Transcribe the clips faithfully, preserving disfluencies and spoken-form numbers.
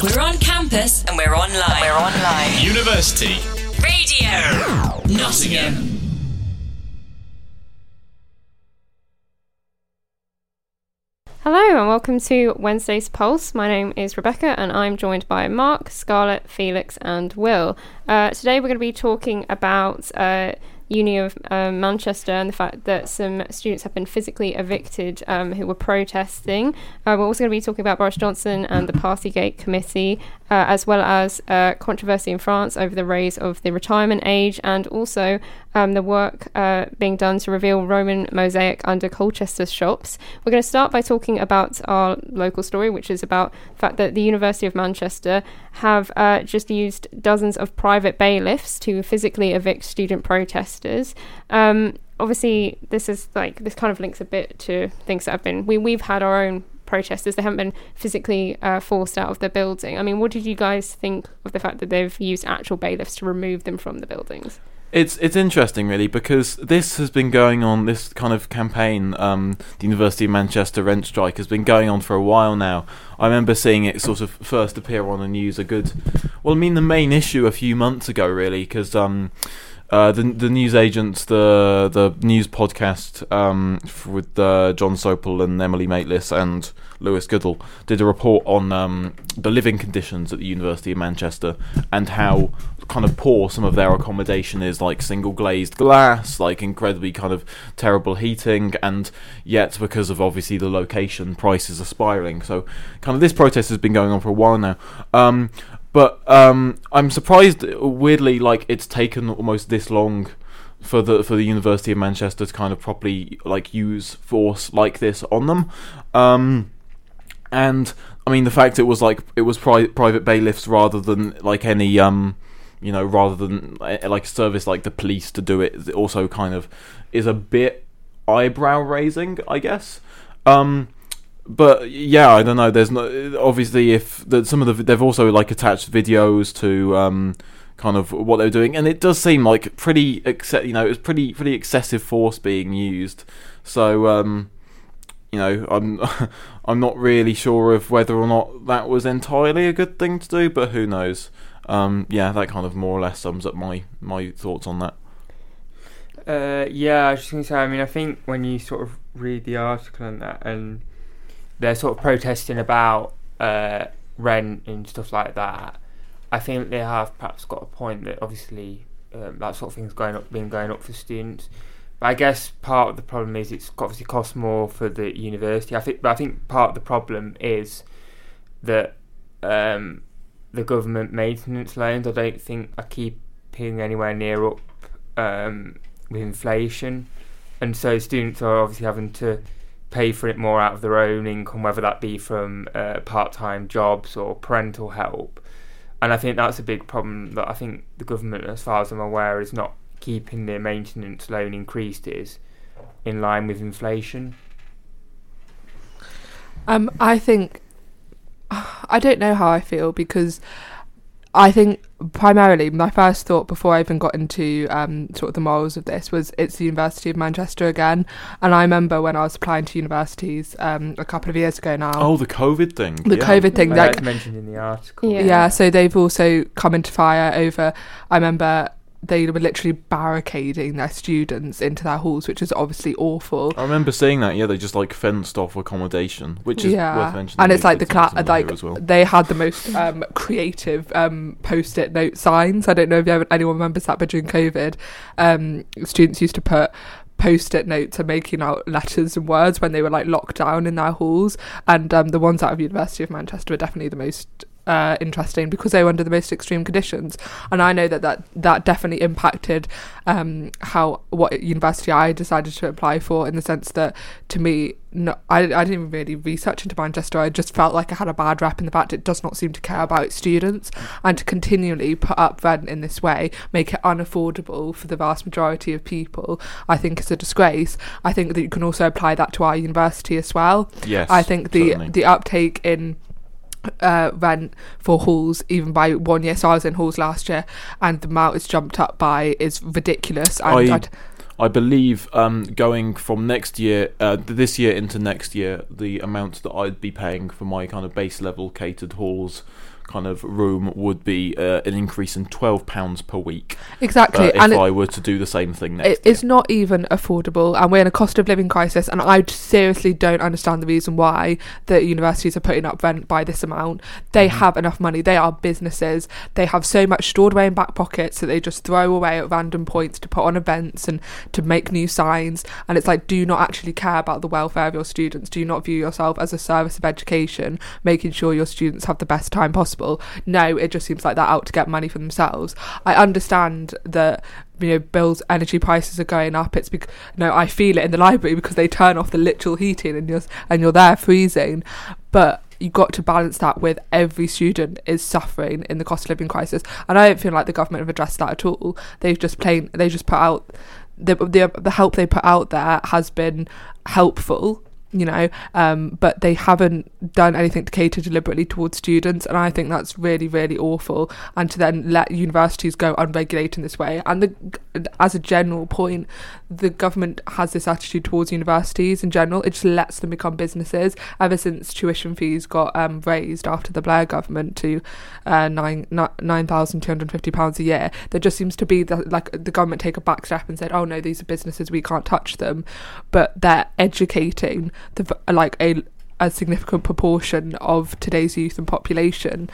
We're on campus and we're online. And we're online. University Radio Nottingham. Hello and welcome to Wednesday's Pulse. My name is Rebecca and I'm joined by Mark, Scarlett, Felix and Will. Uh, today we're going to be talking about uh, Uni of um, Manchester and the fact that some students have been physically evicted um, who were protesting. Uh, we're also going to be talking about Boris Johnson and the Partygate Committee, uh, as well as uh, controversy in France over the raise of the retirement age, and also um, the work uh, being done to reveal Roman mosaic under Colchester shops. We're going to start by talking about our local story, which is about the fact that the University of Manchester have uh, just used dozens of private bailiffs to physically evict student protesters. Um, obviously, this is like this kind of links a bit to things that have been we we've had our own protesters. They haven't been physically uh, forced out of the building. I mean, what did you guys think of the fact that they've used actual bailiffs to remove them from the buildings? It's it's interesting, really, because this has been going on, this kind of campaign, um, the University of Manchester rent strike, has been going on for a while now. I remember seeing it sort of first appear on the news a good, well, I mean, the main issue a few months ago, really, because um, uh, the the news agents, the the news podcast um, with uh, John Sopel and Emily Maitlis and Lewis Goodall did a report on um, the living conditions at the University of Manchester and how kind of poor some of their accommodation is, like single glazed glass, like incredibly kind of terrible heating, and yet because of obviously the location, prices are spiraling. So kind of this protest has been going on for a while now. Um, but um, I'm surprised, weirdly, like it's taken almost this long for the for the University of Manchester to kind of properly like use force like this on them. Um, and I mean the fact it was like it was pri- private bailiffs rather than like any um you know, rather than like a service like the police to do it, it also kind of is a bit eyebrow raising, I guess. Um, but yeah, I don't know. There's no obviously if the, some of the they've also like attached videos to um, kind of what they're doing, and it does seem like pretty exce- you know, it's pretty pretty excessive force being used. So um, you know, I'm I'm not really sure of whether or not that was entirely a good thing to do, but who knows. Um, yeah, that kind of more or less sums up my, my thoughts on that. Uh, yeah, I was just going to say, I mean, I think when you sort of read the article and that, and they're sort of protesting about uh, rent and stuff like that, I think they have perhaps got a point that obviously um, that sort of thing's going up, been going up for students. But I guess part of the problem is it's obviously costs more for the university. I think, but I think part of the problem is that um, the government maintenance loans, I don't think are keeping anywhere near up um, with inflation, and so students are obviously having to pay for it more out of their own income, whether that be from uh, part-time jobs or parental help. And I think that's a big problem that I think the government, as far as I'm aware, is not keeping their maintenance loan increases in line with inflation. Um, I think I don't know how I feel, because I think primarily my first thought before I even got into um, sort of the morals of this was it's the University of Manchester again. And I remember when I was applying to universities um, a couple of years ago now. Oh, the COVID thing. The yeah. COVID thing. That's like, mentioned in the article. Yeah. yeah, so they've also come into fire over, I remember they were literally barricading their students into their halls, which is obviously awful. I remember seeing that. Yeah, they just like fenced off accommodation, which is yeah. worth mentioning. And it's like the cla- like well. they had the most um, creative um, post-it note signs. I don't know if you ever, anyone remembers that, but during COVID, um, students used to put post-it notes and making out letters and words when they were like locked down in their halls. And um, the ones out of University of Manchester were definitely the most Uh, interesting because they were under the most extreme conditions, and I know that that, that definitely impacted um, how what university I decided to apply for, in the sense that to me no, I, I didn't even really research into Manchester. I just felt like I had a bad rep in the fact it does not seem to care about its students, and to continually put up rent in this way, make it unaffordable for the vast majority of people, I think is a disgrace. I think that you can also apply that to our university as well. Yes, I think the certainly. the uptake in Uh, rent for halls, even by one year. So I was in halls last year, and the amount it's jumped up by is ridiculous. And I, I'd, I believe um, going from next year, uh, this year into next year, the amount that I'd be paying for my kind of base level catered halls kind of room would be uh, an increase in twelve pounds per week. Exactly. Uh, if and I it, were to do the same thing next it, year. It's not even affordable, and we're in a cost of living crisis, and I seriously don't understand the reason why the universities are putting up rent by this amount. They mm-hmm. have enough money. They are businesses. They have so much stored away in back pockets that they just throw away at random points to put on events and to make new signs. And it's like, do you not actually care about the welfare of your students? Do you not view yourself as a service of education, making sure your students have the best time possible? No, it just seems like they're out to get money for themselves. I understand that, you know, bills, energy prices are going up. It's because, you know, I feel it in the library because they turn off the literal heating and you're and you're there freezing. But you've got to balance that with every student is suffering in the cost of living crisis, and I don't feel like the government have addressed that at all. They've just plain they just put out the the the help they put out there has been helpful, you know, um, but they haven't done anything to cater deliberately towards students, and I think that's really, really awful. And to then let universities go unregulated in this way, and the, as a general point, the government has this attitude towards universities in general. It just lets them become businesses. Ever since tuition fees got um, raised after the Blair government to uh, nine nine thousand two hundred fifty pounds a year, there just seems to be the, like the government take a back step and said, "Oh no, these are businesses, we can't touch them," but they're educating the like a a significant proportion of today's youth and population.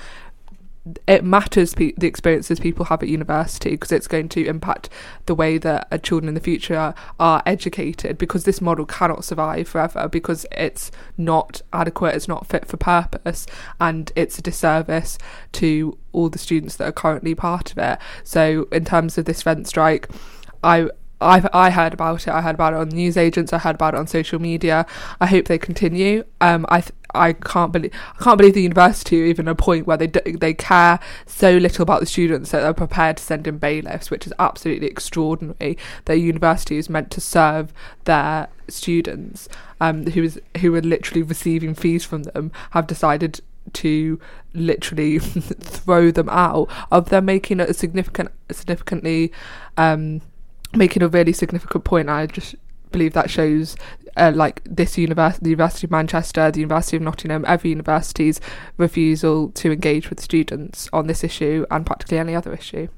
It matters pe- the experiences people have at university, because it's going to impact the way that uh, children in the future are, are educated, because this model cannot survive forever because it's not adequate, it's not fit for purpose, and it's a disservice to all the students that are currently part of it. So in terms of this rent strike, I I I heard about it. I heard about it on news agents. I heard about it on social media. I hope they continue. Um, I th- I can't believe I can't believe the university are even at a point where they d- they care so little about the students that they're prepared to send in bailiffs, which is absolutely extraordinary. Their university is meant to serve their students, um, who is who are literally receiving fees from them, have decided to literally throw them out. Of them making it a significant, significantly. Um, making a really significant point. I just believe that shows uh, like this university, the University of Manchester, the University of Nottingham, every university's refusal to engage with students on this issue and practically any other issue.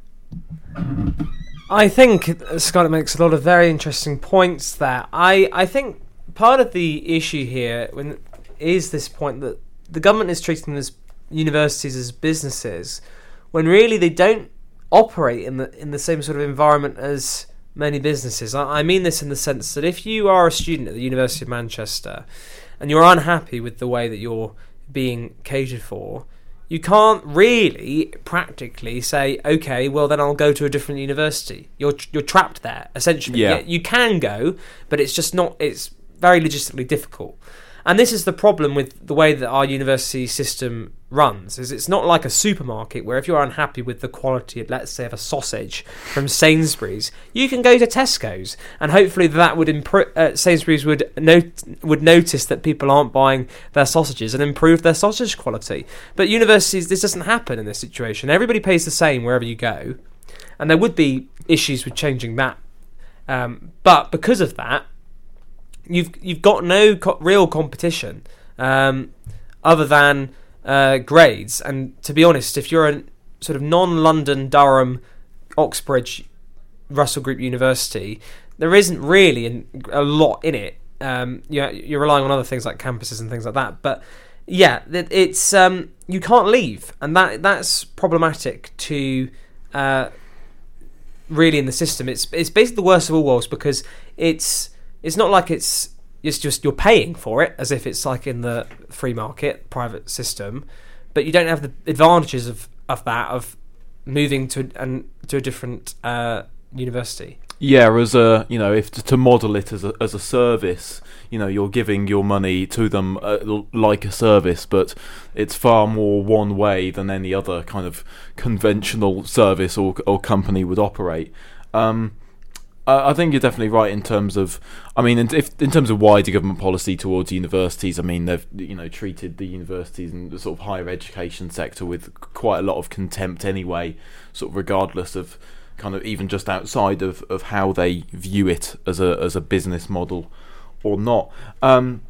I think Scarlett makes a lot of very interesting points there. I, I think part of the issue here when, is this point that the government is treating these universities as businesses when really they don't operate in the in the same sort of environment as many businesses. I mean this in the sense that if you are a student at the University of Manchester and you're unhappy with the way that you're being catered for, you can't really practically say, okay, well then I'll go to a different university. You're you're trapped there, essentially. Yeah. Yeah, you can go, but it's just not, it's very logistically difficult. And this is the problem with the way that our university system runs, is it's not like a supermarket where if you're unhappy with the quality, let's say, of a sausage from Sainsbury's, you can go to Tesco's, and hopefully that would improve. Uh, Sainsbury's would note would notice that people aren't buying their sausages and improve their sausage quality. But universities, this doesn't happen in this situation. Everybody pays the same wherever you go, and there would be issues with changing that. Um, but because of that, You've you've got no co- real competition um, other than uh, grades. And to be honest, if you're a sort of non-London, Durham, Oxbridge, Russell Group University, there isn't really an, a lot in it. Um, you're, you're relying on other things like campuses and things like that. But yeah, it, it's um, you can't leave, and that that's problematic to uh, really in the system. It's it's basically the worst of all worlds, because it's. It's not like it's it's just you're paying for it as if it's like in the free market private system, but you don't have the advantages of, of that of moving to and to a different uh, university. Yeah, as a you know, if to, to model it as a as a service, you know, you're giving your money to them uh, like a service, but it's far more one way than any other kind of conventional service or or company would operate. Um, I think you're definitely right in terms of, I mean, in, if, in terms of wider government policy towards universities. I mean, they've you know treated the universities and the sort of higher education sector with quite a lot of contempt anyway, sort of regardless of kind of even just outside of, of how they view it as a as a business model or not. Um,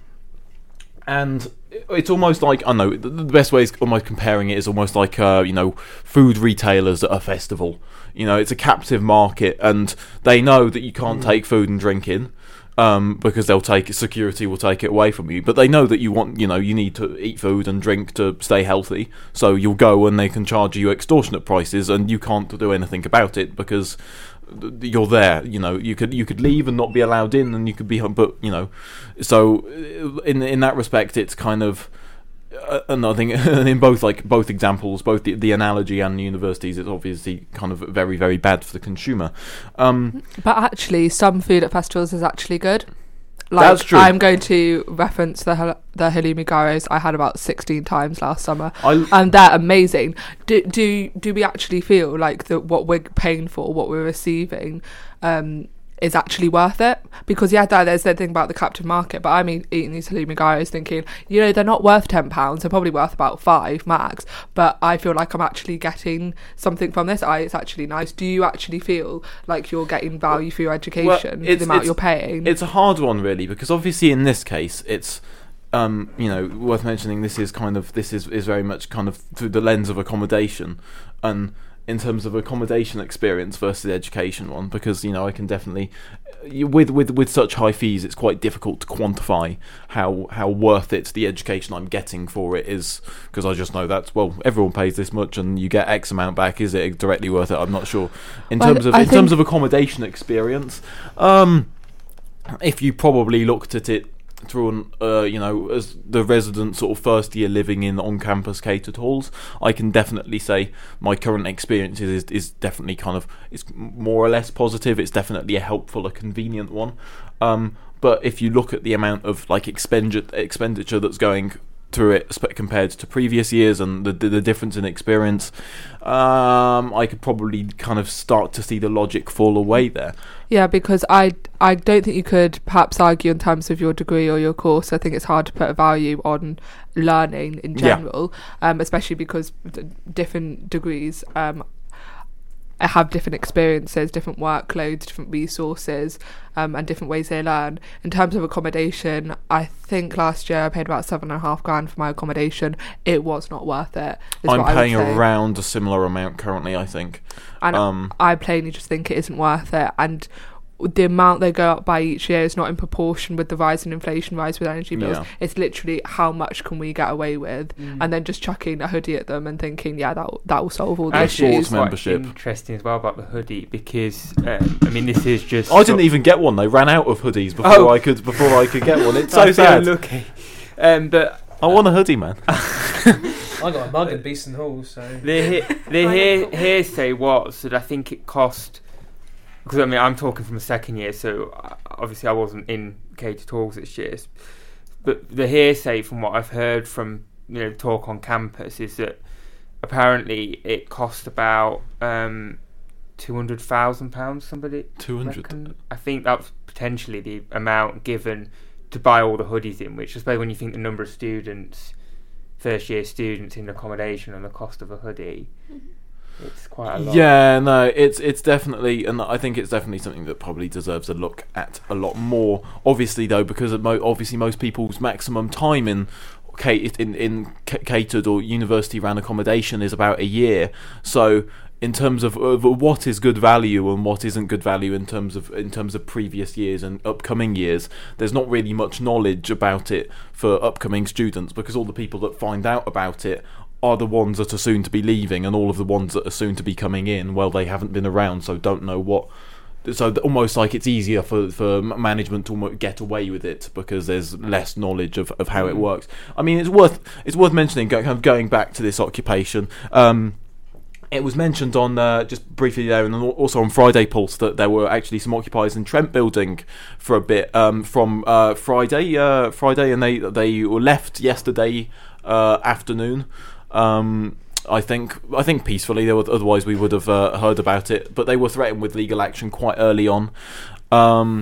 and it's almost like, I don't know, the best way is almost comparing it is almost like uh, you know, food retailers at a festival. You know, it's a captive market, and they know that you can't mm. take food and drink in. Um, because they'll take it, security will take it away from you. But they know that you want, you know, you need to eat food and drink to stay healthy. So you'll go and they can charge you extortionate prices, and you can't do anything about it because you're there. You know, you could you could leave and not be allowed in, and you could be, but you know, so in in that respect, it's kind of. Uh, and I think in both like both examples, both the, the analogy and the universities, it's obviously kind of very, very bad for the consumer. Um, but actually, some food at festivals is actually good. Like, that's true. I'm going to reference the the halloumi gyros I had about sixteen times last summer, I, and they're amazing. Do do do we actually feel like that what we're paying for, what we're receiving, um, is actually worth it? Because yeah, there's the thing about the captive market, but I mean, eating these halloumi gyros thinking, you know, they're not worth ten pounds, they're probably worth about five max, but I feel like I'm actually getting something from this. I, it's actually nice. Do you actually feel like you're getting value for your education, well, for the amount you're paying? It's a hard one, really, because obviously in this case, it's um, you know, worth mentioning, this is kind of, this is, is very much kind of through the lens of accommodation, and in terms of accommodation experience versus the education one, because, you know, I can definitely, with with with such high fees, it's quite difficult to quantify how how worth it the education I'm getting for it is, because I just know that, well, everyone pays this much and you get X amount back. Is it directly worth it? I'm not sure. In well, terms of I in terms of accommodation experience, um, if you probably looked at it through an, uh, you know, as the resident sort of first year living in on-campus catered halls, I can definitely say my current experience is, is definitely kind of, it's more or less positive. It's definitely a helpful, a convenient one. Um, but if you look at the amount of like expenditure expenditure that's going through it compared to previous years, and the the difference in experience, um, I could probably kind of start to see the logic fall away there. Yeah, because I I don't think you could perhaps argue in terms of your degree or your course. I think it's hard to put a value on learning in general, yeah. um, especially because d- different degrees um, have different experiences, different workloads, different resources, um, and different ways they learn. In terms of accommodation, I think last year I paid about seven and a half grand for my accommodation. It was not worth it. I'm paying around a similar amount currently, I think. And um, I plainly just think it isn't worth it. And the amount they go up by each year is not in proportion with the rise in inflation, rise with energy bills. Yeah. It's literally how much can we get away with, mm. and then just chucking a hoodie at them and thinking, yeah, that that will solve all the Actually, issues. it's quite membership. Interesting as well about the hoodie, because um, I mean, this is just. I didn't even get one. They ran out of hoodies before oh. I could before I could get one. It's so sad. Lucky. Um, but I want a hoodie, man. I got a mug at Beeston Hall, so the he- the he- hearsay was that I think it cost. Because I mean, I'm talking from the second year, so obviously I wasn't in catered halls this year. But the hearsay from what I've heard from, you know, talk on campus is that apparently it cost about um, two hundred thousand pounds. Somebody two hundred. I think that's potentially the amount given to buy all the hoodies in. Which I suppose when you think the number of students, first year students in accommodation, and the cost of a hoodie. It's quite a lot. Yeah, no, it's it's definitely, and I think it's definitely something that probably deserves a look at a lot more. Obviously, though, because of mo- obviously most people's maximum time in in in catered or university ran accommodation is about a year. So, in terms of, of what is good value and what isn't good value in terms of in terms of previous years and upcoming years, there's not really much knowledge about it for upcoming students, because all the people that find out about it are the ones that are soon to be leaving, and all of the ones that are soon to be coming in, well, they haven't been around, so don't know what. So almost like it's easier for, for management to get away with it because there's less knowledge of, of how it works. I mean, it's worth it's worth mentioning, kind of going back to this occupation. Um, it was mentioned on uh, just briefly there, and also on Friday Pulse, that there were actually some occupiers in Trent Building for a bit um, from uh, Friday, uh, Friday, and they they were left yesterday uh, afternoon. Um, I think I think peacefully. There were, otherwise we would have uh, heard about it. But they were threatened with legal action quite early on, um,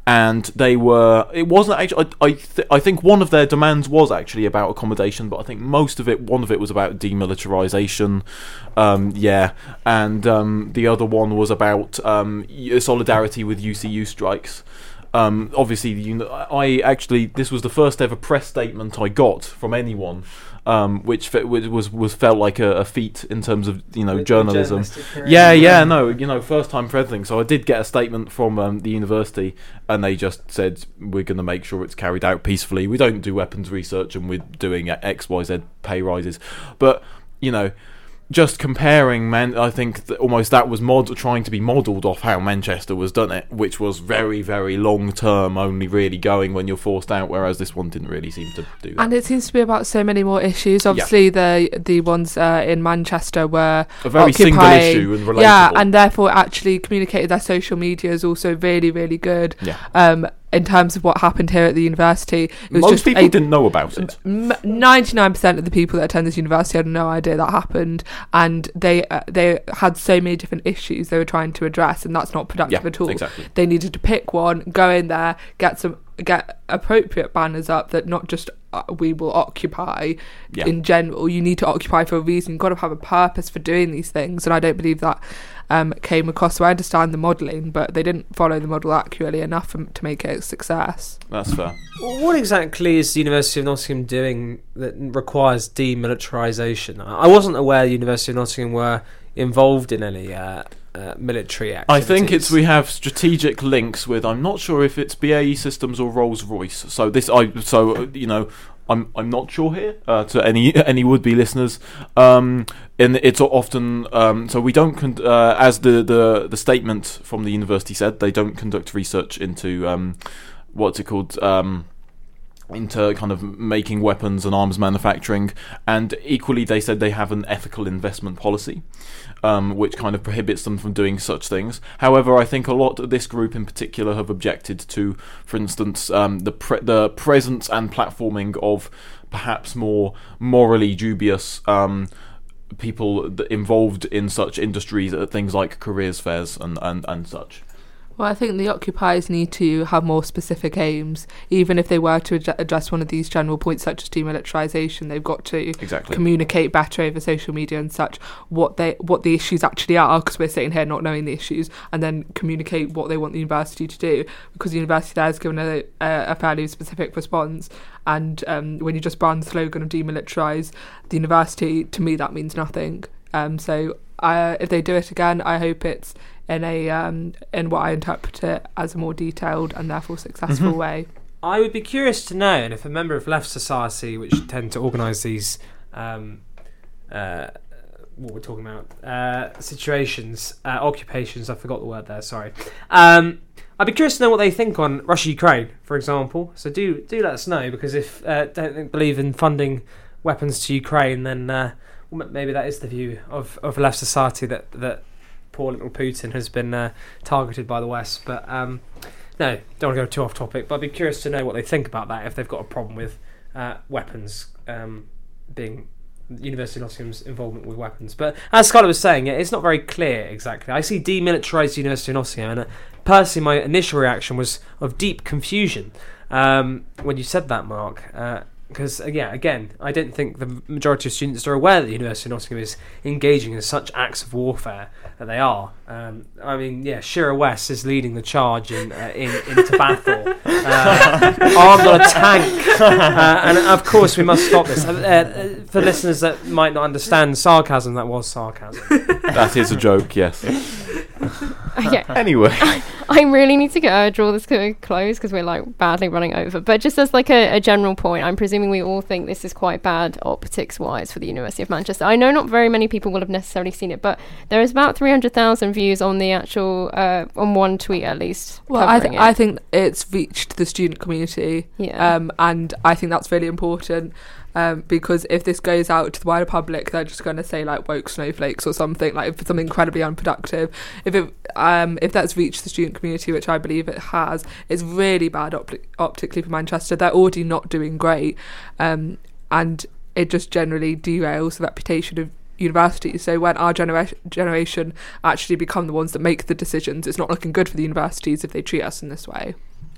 and they were. It wasn't actually. I I, th- I think one of their demands was actually about accommodation, but I think most of it, one of it was about demilitarization. Um, yeah, and um, the other one was about um, solidarity with U C U strikes. Um, obviously, you know, I actually this was the first ever press statement I got from anyone, um, which fe- was was felt like a, a feat in terms of you know With journalism. journalistic Yeah, career. yeah, no, you know, first time for everything. So I did get a statement from um, the university, and they just said we're going to make sure it's carried out peacefully. We don't do weapons research, and we're doing X, Y, Z pay rises, but you know. Just comparing, man, I think that almost that was mod trying to be modelled off how Manchester was done it, which was very, very long term, only really going when you're forced out. Whereas this one didn't really seem to do that. And it seems to be about so many more issues. Obviously, yeah. the the ones uh, in Manchester were a very single issue and relatable. Yeah, and therefore actually communicated their social media is also really, really good. Yeah. Um, in terms of what happened here at the university, it was most just people a, didn't know about it. ninety-nine percent of the people that attend this university had no idea that happened, and they uh, they had so many different issues they were trying to address, and that's not productive Yeah, at all. exactly. They needed to pick one, go in there, get some get appropriate banners up that not just uh, we will occupy Yeah. in general. You need to occupy for a reason. You've got to have a purpose for doing these things, and I don't believe that um, came across. So I understand the modelling, but they didn't follow the model accurately enough for, to make it a success. That's fair. What exactly is the University of Nottingham doing that requires demilitarisation? I wasn't aware the University of Nottingham were involved in any uh, uh, military activities. I think it's we have strategic links with. I'm not sure if it's B A E Systems or Rolls Royce. So this, I so you know. I'm I'm not sure here uh, to any any would be listeners. Um, and it's often um, so we don't con- uh, as the, the the statement from the university said, they don't conduct research into um, what's it called um, into kind of making weapons and arms manufacturing, and equally they said they have an ethical investment policy, um, which kind of prohibits them from doing such things. However, I think a lot of this group in particular have objected to, for instance, um, the pre- the presence and platforming of perhaps more morally dubious um, people that involved in such industries, uh, things like careers fairs and, and, and such. Well, I think the occupiers need to have more specific aims. Even if they were to ad- address one of these general points, such as demilitarisation, they've got to Exactly. communicate better over social media and such what they what the issues actually are. Because we're sitting here not knowing the issues, and then communicate what they want the university to do. Because the university there has given a, a, a fairly specific response, and um, when you just brand the slogan of demilitarise the university, to me that means nothing. Um, so I, if they do it again, I hope it's in a um, in what I interpret it as a more detailed and therefore successful Mhm. way. I would be curious to know, and if a member of Left Society, which tend to organise these, um, uh, what we're talking about, uh, situations, uh, occupations, I forgot the word there, sorry. Um, I'd be curious to know what they think on Russia-Ukraine, for example. So do do let us know, because if uh, don't believe in funding weapons to Ukraine, then uh, well, maybe that is the view of, of Left Society, that, that poor little Putin has been uh, targeted by the West. But um, no, don't want to go too off topic, but I'd be curious to know what they think about that, if they've got a problem with uh, weapons um, being University of Nottingham's involvement with weapons. But as Scarlett was saying, it's not very clear exactly. I see demilitarised University of Nottingham, and uh, personally my initial reaction was of deep confusion um, when you said that, Mark. Uh, Because, uh, yeah, again, I don't think the majority of students are aware that the University of Nottingham is engaging in such acts of warfare that they are. Um, I mean, yeah, Shira West is leading the charge in, uh, in into battle, uh, armed on a tank. Uh, and, of course, we must stop this. Uh, uh, for listeners that might not understand sarcasm, that was sarcasm. That is a joke, yes. Okay. Anyway. I really need to uh, draw this to a close because we're like badly running over. But just as like a, a general point, I'm presuming we all think this is quite bad optics-wise for the University of Manchester. I know not very many people will have necessarily seen it, but there is about three hundred thousand views on the actual uh, on one tweet at least. Well, I, th- covering it. I think it's reached the student community, Yeah. um, and I think that's really important. Um, because if this goes out to the wider public, they're just going to say like woke snowflakes or something, like something incredibly unproductive. If it, um, if that's reached the student community, which I believe it has, it's really bad opti- optically for Manchester. They're already not doing great, um, and it just generally derails the reputation of universities. So when our genera- generation actually become the ones that make the decisions, it's not looking good for the universities if they treat us in this way.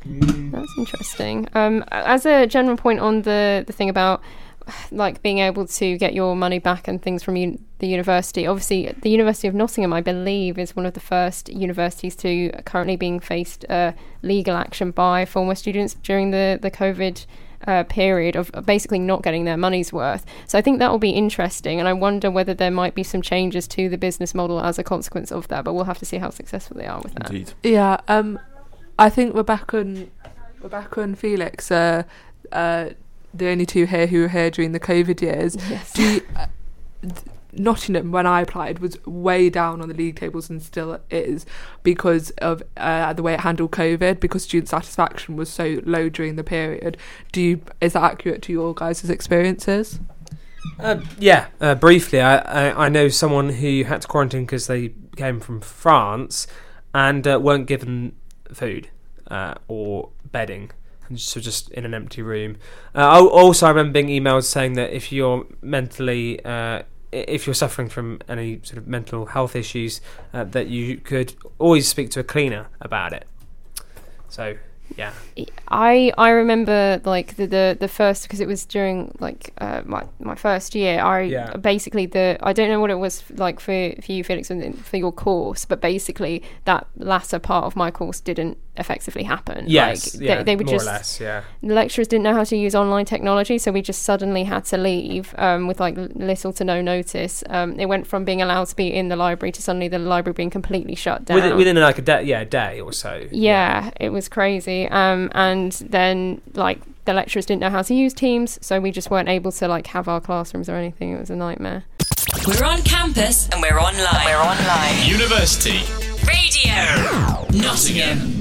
That's interesting. Um, as a general point on the, the thing about like being able to get your money back and things from un- the university, obviously the University of Nottingham, I believe, is one of the first universities to currently being faced uh, legal action by former students during the, the COVID uh, period of basically not getting their money's worth. So I think that will be interesting, and I wonder whether there might be some changes to the business model as a consequence of that, but we'll have to see how successful they are with that. Indeed. Yeah, um, I think Rebecca and Rebecca and Felix are uh, the only two here who were here during the COVID years. Yes. Do you, uh, Nottingham, when I applied, was way down on the league tables and still is because of uh, the way it handled COVID, because student satisfaction was so low during the period. Do you, is that accurate to your guys' experiences? Uh, yeah, uh, briefly, I, I I know someone who had to quarantine because they came from France and uh, weren't given food uh, or bedding, and so just in an empty room. Uh, also, I remember being emailed saying that if you're mentally, uh, if you're suffering from any sort of mental health issues, uh, that you could always speak to a cleaner about it. So, yeah. I I remember like the the, the first, because it was during like uh, my my first year. I Yeah. basically the I don't know what it was like for for you, Felix, and for your course, but basically that latter part of my course didn't effectively happen. Yes, like, yeah, they, they would more just or less, yeah. the lecturers didn't know how to use online technology, so we just suddenly had to leave um, with like little to no notice. Um, it went from being allowed to be in the library to suddenly the library being completely shut down. Within, within like a day, yeah, a day or so. Yeah, it was crazy. Um, and then like the lecturers didn't know how to use Teams, so we just weren't able to like have our classrooms or anything. It was a nightmare. We're on campus and we're online. We're online. University Radio Nottingham.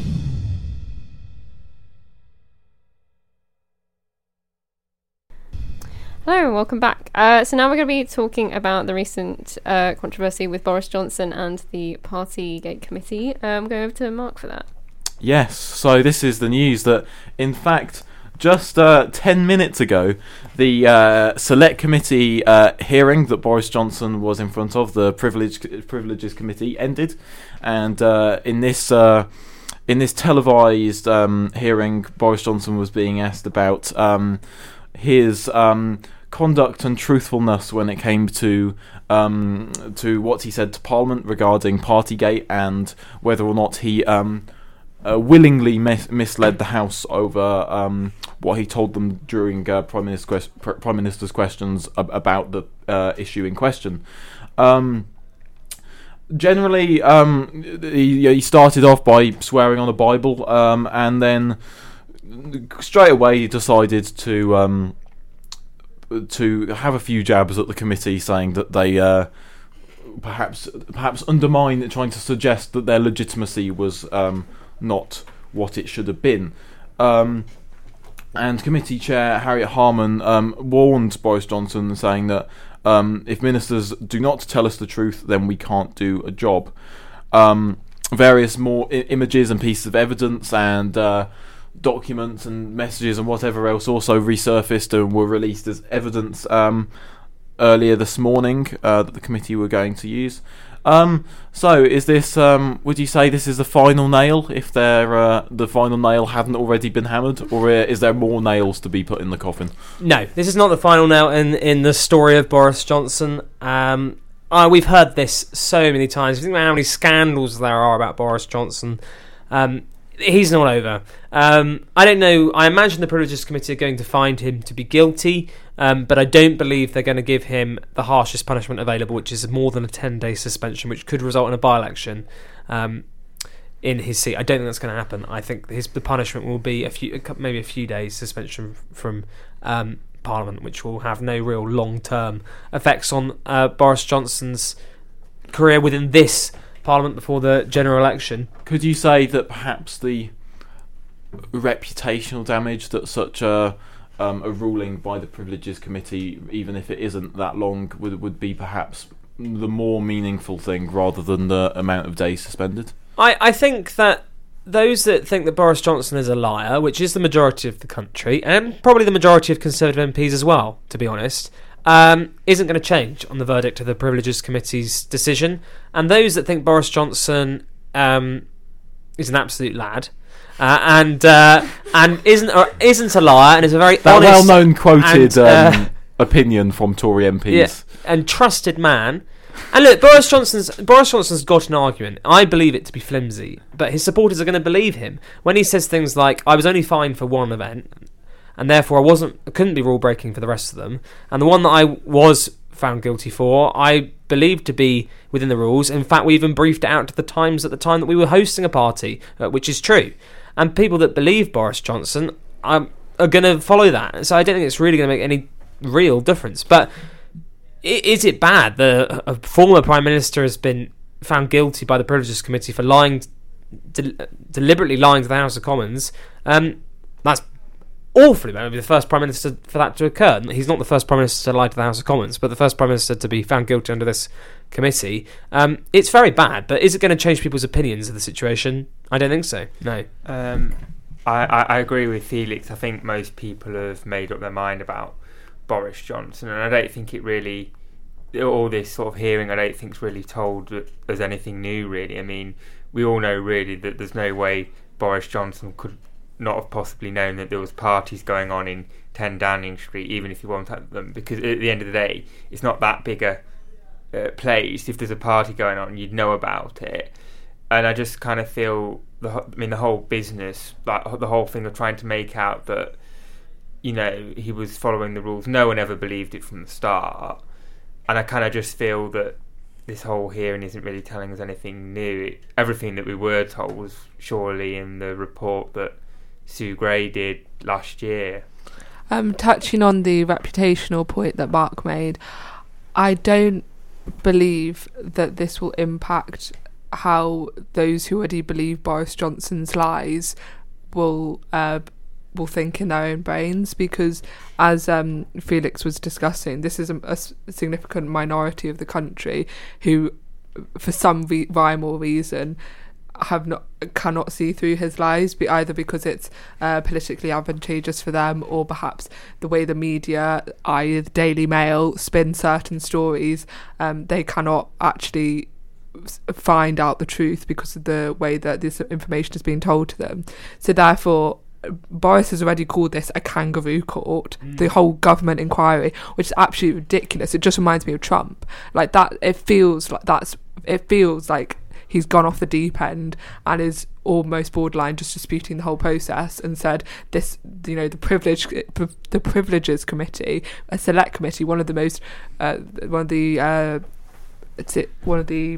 Hello and welcome back. Uh, so now we're going to be talking about the recent uh, controversy with Boris Johnson and the Partygate Committee. Um, going over to Mark for that. Yes, so this is the news that, in fact, just uh, ten minutes ago, the uh, Select Committee uh, hearing that Boris Johnson was in front of, the Privilege, Privileges Committee, ended. And uh, in this uh, in this televised um, hearing, Boris Johnson was being asked about um, his um, conduct and truthfulness when it came to um, to what he said to Parliament regarding Partygate, and whether or not he um, uh, willingly mis- misled the House over um, what he told them during uh, Prime Minister's Prime Minister's questions ab- about the uh, issue in question. Um, generally, um, he, he started off by swearing on the Bible, um, and then straight away he decided to um, to have a few jabs at the committee, saying that they uh, perhaps perhaps undermine, trying to suggest that their legitimacy was um, not what it should have been. Um, and committee chair Harriet Harman um, warned Boris Johnson, saying that um, if ministers do not tell us the truth, then we can't do a job. Um, various more I- images and pieces of evidence and uh, documents and messages and whatever else also resurfaced and were released as evidence um, earlier this morning uh, that the committee were going to use. Um, so, is this? Um, would you say this is the final nail? If there, uh, the final nail hadn't already been hammered, or is there more nails to be put in the coffin? No, this is not the final nail in in the story of Boris Johnson. Um, uh, we've heard this so many times. Think about how many scandals there are about Boris Johnson. Um, he's not over. Um, I don't know. I imagine the Privileges Committee are going to find him to be guilty, um, but I don't believe they're going to give him the harshest punishment available, which is more than a ten-day suspension, which could result in a by-election um, in his seat. I don't think that's going to happen. I think his the punishment will be a few, maybe a few days suspension from um, Parliament, which will have no real long-term effects on uh, Boris Johnson's career within this Parliament before the general election. Could you say that perhaps the reputational damage that such a um, a ruling by the Privileges Committee, even if it isn't that long, would would be perhaps the more meaningful thing rather than the amount of days suspended? I, I think that those that think that Boris Johnson is a liar, which is the majority of the country, and probably the majority of Conservative M Ps as well, to be honest, um, isn't going to change on the verdict of the Privileges Committee's decision. And those that think Boris Johnson um, is an absolute lad, uh, and uh, and isn't uh, isn't a liar, and is a very that honest, well-known quoted and, uh, um, opinion from Tory M Ps. Yeah, and trusted man. And look, Boris Johnson's Boris Johnson's got an argument. I believe it to be flimsy, but his supporters are going to believe him when he says things like, "I was only fined for one event, and therefore I wasn't, I couldn't be rule breaking for the rest of them. And the one that I was found guilty for, I believed to be within the rules. In fact, we even briefed it out to the Times at the time that we were hosting a party, uh, which is true. And people that believe Boris Johnson are, are going to follow that. So I don't think it's really going to make any real difference. But is it bad that a former Prime Minister has been found guilty by the Privileges Committee for lying, de- deliberately lying to the House of Commons? Um, that's awfully bad. It'll be the first Prime Minister for that to occur. He's not the first Prime Minister to lie to the House of Commons, but the first Prime Minister to be found guilty under this committee. Um, it's very bad, but is it going to change people's opinions of the situation? I don't think so, no. Um, I, I, I agree with Felix. I think most people have made up their mind about Boris Johnson, and I don't think it really, all this sort of hearing, I don't think it's really told as anything new, really. I mean, we all know, really, that there's no way Boris Johnson could not have possibly known that there was parties going on in ten Downing Street, even if he wanted them, because at the end of the day, it's not that big a uh, place. If there's a party going on, you'd know about it. And I just kind of feel, the I mean, the whole business, like the whole thing of trying to make out that, you know, he was following the rules, no one ever believed it from the start. And I kind of just feel that this whole hearing isn't really telling us anything new. It, everything that we were told was surely in the report that Sue Gray did last year. Um, touching on the reputational point that Mark made, I don't believe that this will impact how those who already believe Boris Johnson's lies will uh, will think in their own brains, because as um, Felix was discussing, this is a, a significant minority of the country who, for some re- rhyme or reason, have not cannot see through his lies, be either because it's uh, politically advantageous for them, or perhaps the way the media, that is the Daily Mail, spin certain stories. Um, they cannot actually find out the truth because of the way that this information is being told to them. So therefore, Boris has already called this a kangaroo court, mm. the whole government inquiry, which is absolutely ridiculous. It just reminds me of Trump. Like that, it feels like that's, it feels like he's gone off the deep end and is almost borderline just disputing the whole process, and said this, you know, the privilege, the Privileges Committee, a select committee, one of the most, uh, one of the, uh, it's it, one of the,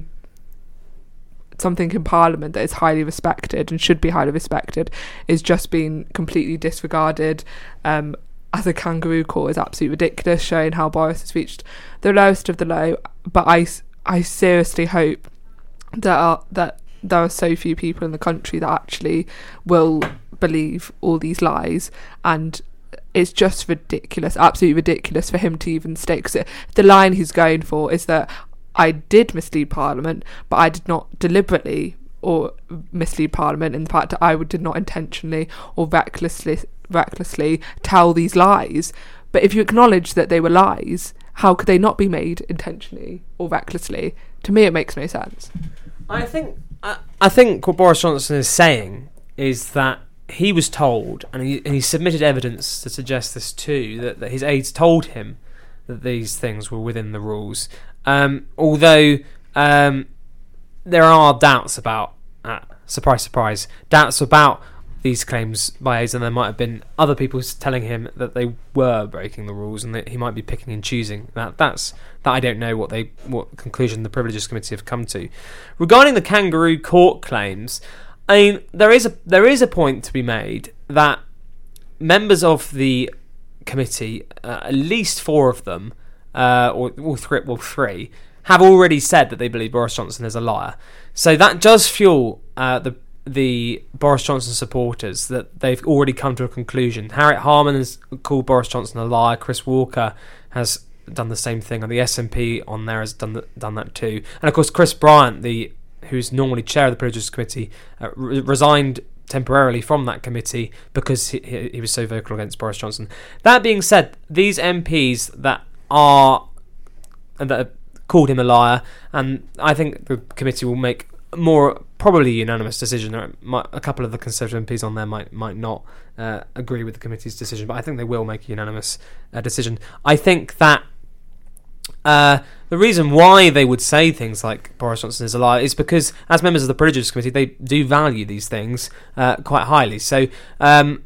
something in Parliament that is highly respected and should be highly respected, is just being completely disregarded um, as a kangaroo court is absolutely ridiculous, showing how Boris has reached the lowest of the low. But I, I seriously hope that are, that there are so few people in the country that actually will believe all these lies, and it's just ridiculous, absolutely ridiculous for him to even stick. Cause it, the line he's going for is that I did mislead Parliament, but I did not deliberately or mislead Parliament in the fact that I did not intentionally or recklessly recklessly tell these lies. But if you acknowledge that they were lies, how could they not be made intentionally or recklessly? To me, it makes no sense. I think I, I think what Boris Johnson is saying is that he was told, and he, and he submitted evidence to suggest this too, that, that his aides told him that these things were within the rules. Um, although um, there are doubts about, uh, surprise, surprise, doubts about these claims by aides, and there might have been other people telling him that they were breaking the rules, and that he might be picking and choosing. That that's that I don't know what they what conclusion the Privileges Committee have come to regarding the kangaroo court claims. I mean, there is a there is a point to be made that members of the committee, uh, at least four of them, uh, or, or three, well three, have already said that they believe Boris Johnson is a liar. So that does fuel uh, the the Boris Johnson supporters, that they've already come to a conclusion. Harriet Harman has called Boris Johnson a liar. Chris Walker has done the same thing, and the S N P on there has done the, done that too. And of course, Chris Bryant, the who's normally chair of the Privileges Committee, uh, re- resigned temporarily from that committee because he, he, he was so vocal against Boris Johnson. That being said, these M Ps that are that have called him a liar, and I think the committee will make more probably a unanimous decision. Or might, a couple of the Conservative M Ps on there might might not uh, agree with the committee's decision, but I think they will make a unanimous uh, decision. I think that uh, the reason why they would say things like Boris Johnson is a liar is because, as members of the Privileges Committee, they do value these things uh, quite highly. So. Um,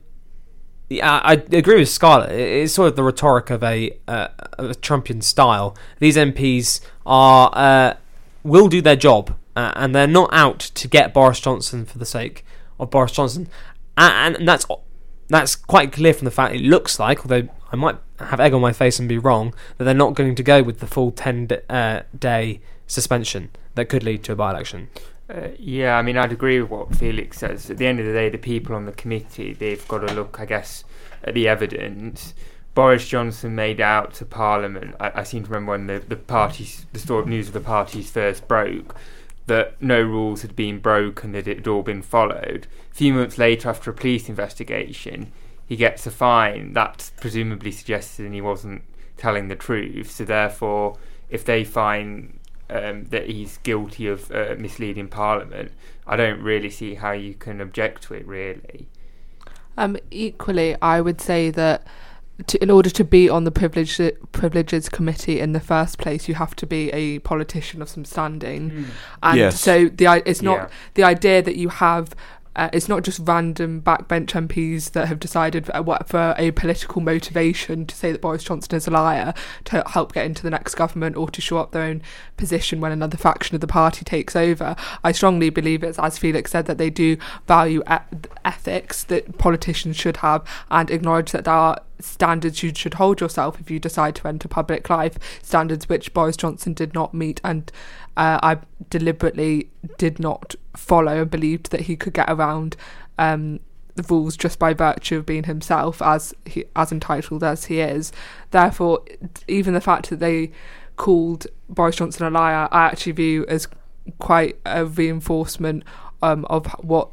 Yeah, I agree with Scarlett. It's sort of the rhetoric of a, uh, of a Trumpian style. These M Ps are uh, will do their job, uh, and they're not out to get Boris Johnson for the sake of Boris Johnson, and, and that's that's quite clear from the fact it looks like, although I might have egg on my face and be wrong, that they're not going to go with the full ten uh, day suspension that could lead to a by-election. Uh, yeah, I mean, I'd agree with what Felix says. At the end of the day, the people on the committee, they've got to look, I guess, at the evidence. Boris Johnson made out to Parliament, I, I seem to remember when the, the parties, the story news of the parties first broke, that no rules had been broken, that it had all been followed. A few months later, after a police investigation, he gets a fine. That presumably suggested he wasn't telling the truth. So therefore, if they find Um, that he's guilty of uh, misleading Parliament, I don't really see how you can object to it, really. Um, equally, I would say that to, in order to be on the privilege, Privileges Committee in the first place, you have to be a politician of some standing. Mm. And yes. so the it's not yeah. the idea that you have. Uh, it's not just random backbench M Ps that have decided for, what, for a political motivation to say that Boris Johnson is a liar to help get into the next government or to shore up their own position when another faction of the party takes over. I strongly believe it's, as Felix said, that they do value e- ethics that politicians should have and acknowledge that there are standards you should hold yourself if you decide to enter public life, standards which Boris Johnson did not meet and uh, I deliberately did not follow and believed that he could get around um, the rules just by virtue of being himself, as he, as entitled as he is. Therefore, even the fact that they called Boris Johnson a liar, I actually view as quite a reinforcement um, of what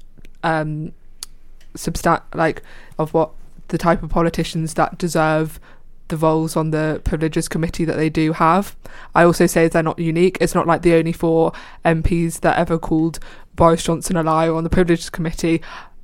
um, substan- like of what the type of politicians that deserve the roles on the Privileges Committee that they do have. I also say they're not unique. It's not like the only four M Ps that ever called Boris Johnson a liar on the Privileges Committee.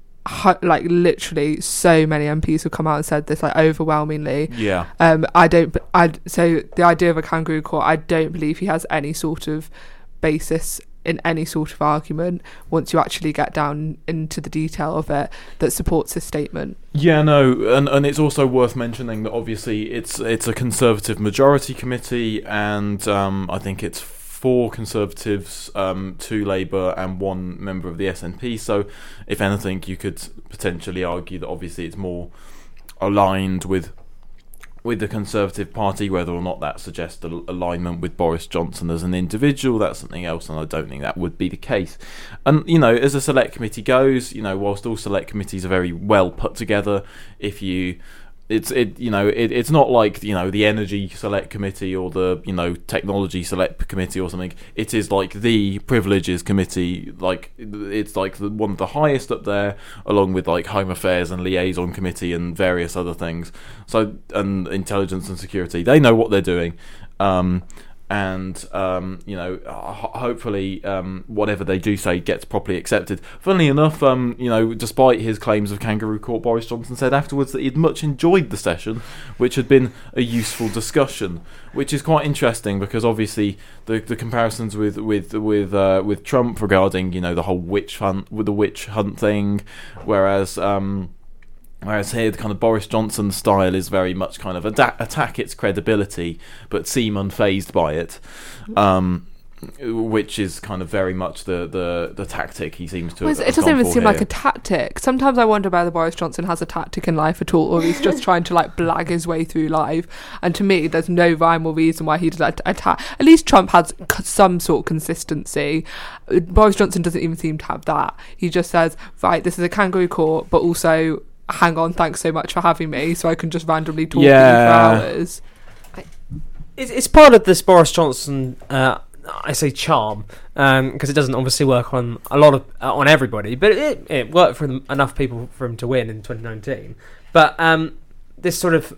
Like literally so many M Ps have come out and said this, like overwhelmingly. Yeah. Um, I don't, I, so the idea of a kangaroo court, I don't believe he has any sort of basis in any sort of argument once you actually get down into the detail of it that supports this statement. Yeah, no, and and it's also worth mentioning that obviously it's it's a Conservative majority committee, and um, I think it's four Conservatives, um, two Labour, and one member of the S N P. So, if anything, you could potentially argue that obviously it's more aligned with with the Conservative Party. Whether or not that suggests an alignment with Boris Johnson as an individual, that's something else, and I don't think that would be the case. And, you know, as a select committee goes, you know, whilst all select committees are very well put together, if you... It's it you know it, it's not like, you know, the Energy Select Committee or the, you know, Technology Select Committee or something. It is like the Privileges Committee. Like it's like the, one of the highest up there, along with like Home Affairs and Liaison Committee and various other things. So and Intelligence and Security, they know what they're doing. Um, And, um, you know, ho- hopefully um, whatever they do say gets properly accepted. Funnily enough, um, you know, despite his claims of kangaroo court, Boris Johnson said afterwards that he'd much enjoyed the session, which had been a useful discussion, which is quite interesting because obviously the the comparisons with with with uh, with Trump regarding, you know, the whole witch hunt with the witch hunt thing, whereas. Um, Whereas here, the kind of Boris Johnson style is very much kind of ada- attack its credibility, but seem unfazed by it, um, which is kind of very much the, the, the tactic he seems to well, have it doesn't even seem here. like a tactic. Sometimes I wonder whether Boris Johnson has a tactic in life at all, or he's just trying to like blag his way through life. And to me, there's no rhyme or reason why he did that attack. At least Trump has c- some sort of consistency. Boris Johnson doesn't even seem to have that. He just says, right, this is a kangaroo court, but also... hang on, thanks so much for having me, so I can just randomly talk yeah. to you for hours. It's, it's part of this Boris Johnson, uh, I say charm, because um, it doesn't obviously work on a lot of uh, on everybody, but it, it worked for them, enough people for him to win in twenty nineteen. But um, this sort of,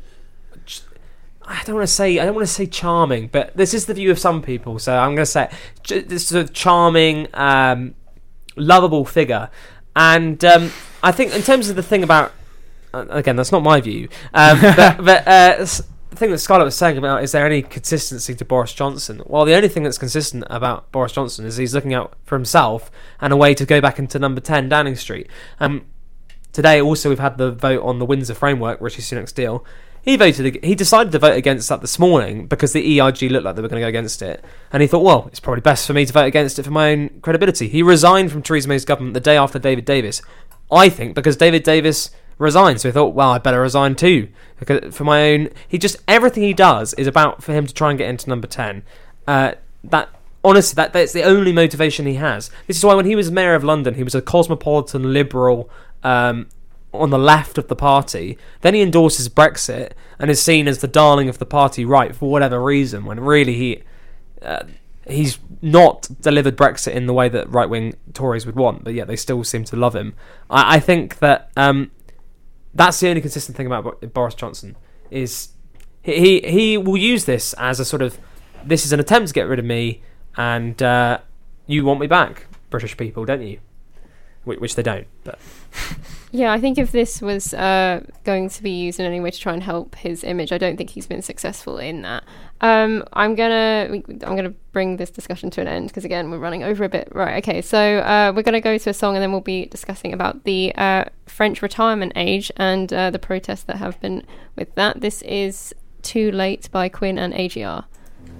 I don't want to say I don't want to say charming, but this is the view of some people, so I'm going to say this sort of charming. Um, lovable figure. And um, I think in terms of the thing about, uh, again, that's not my view, um, but, but uh, the thing that Scarlett was saying about, is there any consistency to Boris Johnson? Well, the only thing that's consistent about Boris Johnson is he's looking out for himself and a way to go back into number ten Downing Street. Um, today, also, we've had the vote on the Windsor Framework, Rishi Sunak's deal. He voted. He decided to vote against that this morning because the E I G looked like they were going to go against it, and he thought, well, it's probably best for me to vote against it for my own credibility. He resigned from Theresa May's government the day after David Davis. I think because David Davis resigned, so he thought, well, I better resign too because for my own. He just everything he does is about for him to try and get into number ten. Uh, that honestly, that that's the only motivation he has. This is why when he was mayor of London, he was a cosmopolitan liberal. Um, on the left of the party, then he endorses Brexit and is seen as the darling of the party right for whatever reason, when really he uh, he's not delivered Brexit in the way that right-wing Tories would want, but yet they still seem to love him. I, I think that um, that's the only consistent thing about Boris Johnson, is he, he he will use this as a sort of, this is an attempt to get rid of me, and uh, you want me back, British people, don't you? Which they don't, but... Yeah, I think if this was uh, going to be used in any way to try and help his image, I don't think he's been successful in that. Um, I'm gonna I'm gonna bring this discussion to an end because again we're running over a bit. Right, okay, so uh, we're gonna go to a song and then we'll be discussing about the uh, French retirement age and uh, the protests that have been with that. This is Too Late by Quinn and A G R.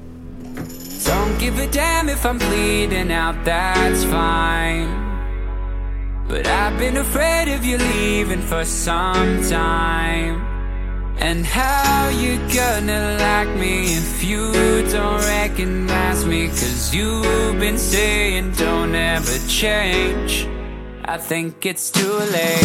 Don't give a damn if I'm bleeding out, that's fine. But I've been afraid of you leaving for some time. And how you gonna like me if you don't recognize me? Cause you've been saying don't ever change. I think it's too late.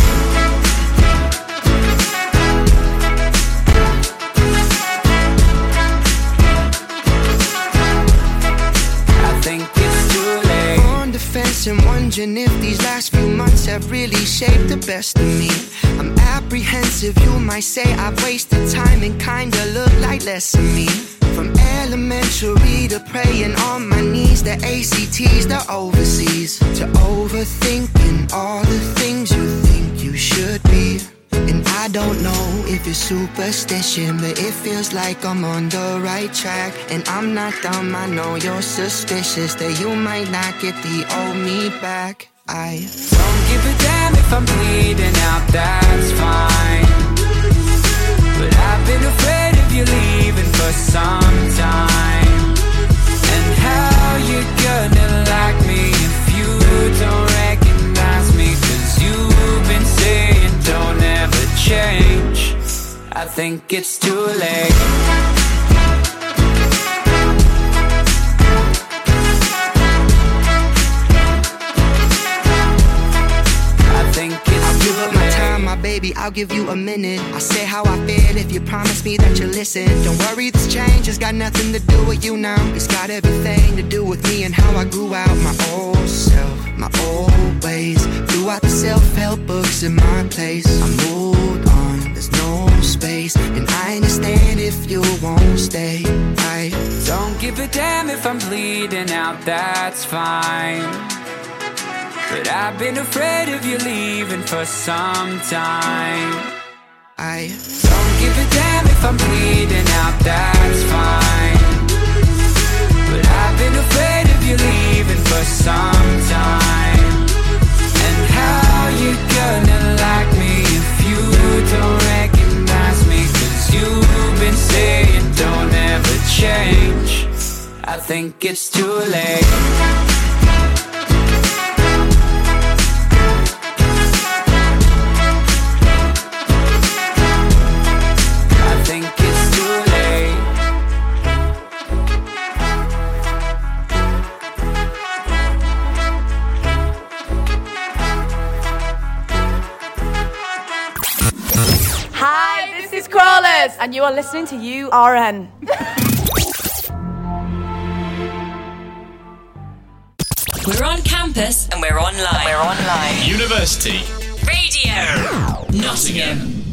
And wondering if these last few months have really shaped the best of me. I'm apprehensive, you might say I've wasted time and kinda look like less of me. From elementary to praying on my knees, the A C Ts, the overseas, to overthinking all the things you think you should be. And I don't know if it's superstition, but it feels like I'm on the right track. And I'm not dumb, I know you're suspicious that you might not get the old me back. I don't give a damn if I'm bleeding out, that's fine. But I've been afraid of you leaving for some time. And how you gonna like me if you don't recognize me? Cause you've been saying don't ever change. I think it's too late. I'll give up my time, my baby, I'll give you a minute. I'll say how I feel if you promise me that you'll listen. Don't worry, this change has got nothing to do with you now. It's got everything to do with me and how I grew out my old self, my old ways. Threw out the self-help books in my place. I moved on, there's no space. And I understand if you won't stay. I don't give a damn if I'm bleeding out, that's fine. But I've been afraid of you leaving for some time. I don't give a damn if I'm bleeding out, that's fine. But I've been afraid of you leaving for some time. And how you gonna like me if you don't recognize me? Cause you've been saying don't ever change. I think it's too late. And you are listening to U R N. We're on campus and we're online. We're online. University Radio Nottingham.